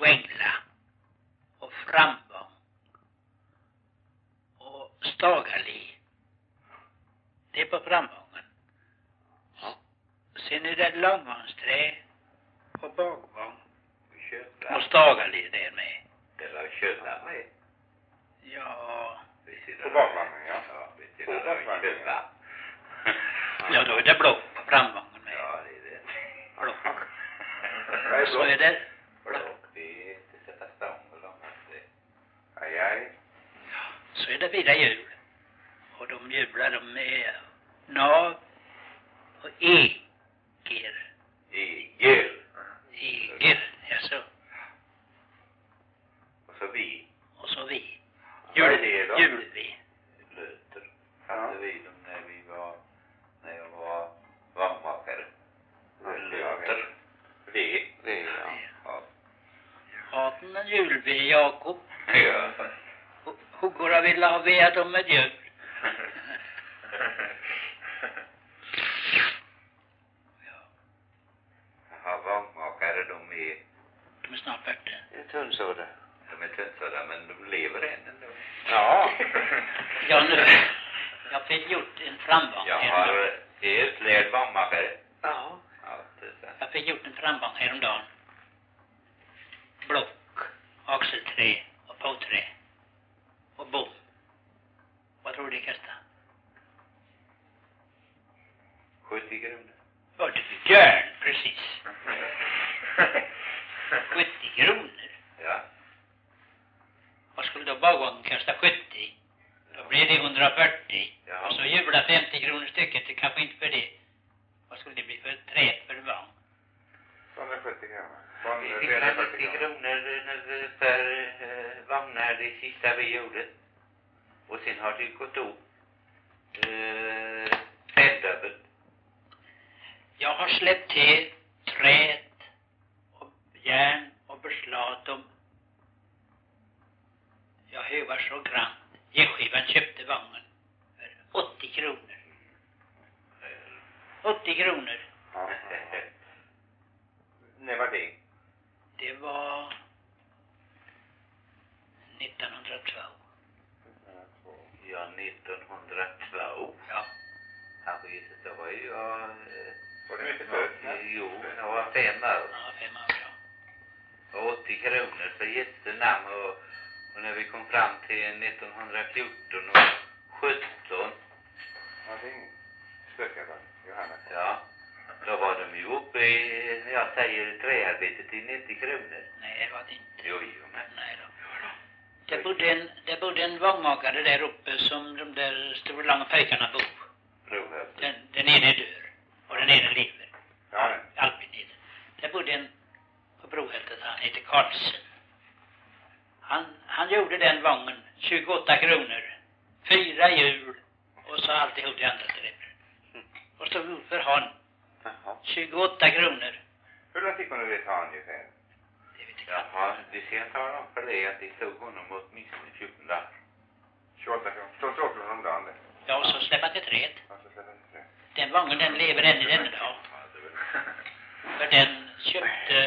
svängla och framgång och stagali. Det är på framgången. Ja. Sen är det långvagnsträ och bakvagn Köpla. och stagali där med. Det var köpla med. Ja, På bakvagnen, ja. Ja, vid sidan av köpla. ja då är det block på framgången med. Ja, det är det. Block. Vad är Så block? är det. Block, det är inte sätta stång och långvagnsträ. Aj, aj. Så är det 4 hjul. Och de hjular de är nav och eger. Igel. Eger, jaså. Och så vi. Och så vi. Vad är det då? Hjulvi. Löter. Hade vi dem när jag var vagnmakare. Löter. Det. Det, ja. Ja. Haten en hjulvi, Jakob. Ja. Huggorna vill ha ved dem med hjul. Jaha, vagnmakare, de De är snart färdiga. Det är tunnsåda. är tunnsådda, men de lever än ändå. Ja. Ja, nu. Jag fick gjort en framgång. Jag har utlärd vagnmakare. Ja. Jag fick gjort en framgång häromdagen. Block, axelträ och påträ. Och bom. Vad tror du det kostar? 70 kronor. Ja, det gör precis. 70 kronor. Ja. Vad skulle då bagvagnen kosta 70? Då blir det 140. Ja. Och så hjular 50 kronor stycket, det kanske inte för det. Vad skulle det bli för trä för vagn? 270 kronor. Vi fick 50 kronor per vagnar det sista vi gjorde. Och sen har det gått upp. Träddubbelt. Jag har släppt till träd och järn och beslag dem. Jag hövar så grant. G-skivan köpte vagnen för 80 kronor. 80 kronor. Ja. När var det? Det var 1902. Ja, 1902. Ja. Kanske Jesus, då var ju jag... Var det mycket född? Jo, jag var 5 år. Ja, 5 år, ja. Och 80 kronor för jättenamn och när vi kom fram till 1914 och 17, Ja, det är inget spökare, Johanna. ja, då var de ju uppe i, när jag säger träarbetet, till 90 kronor. Nej, det var det inte. Jo, men. Nej då. Det bodde en vagnmakare där uppe som de där stora långa pojkarna bor. Brohövde. Den ene dör och den ene lever. Ja, Albin heter. Det bodde en på Brohältet, han heter Karlsson. Han gjorde den vagnen 28 kronor. 4 hjul och så alltihop det andra till det. Och så för han Jaha. 28 kronor. Hur lång tid kunde det ta ungefär? Det vet jag. Jaha, det ska jag tala om för dig att det tog honom åtminstone 14 dagar. 28 kronor. 28 kronor om dagen det. Ja, och så släppa till träd. Alltså, det. Den vagnen den lever än i denna dag. För den köpte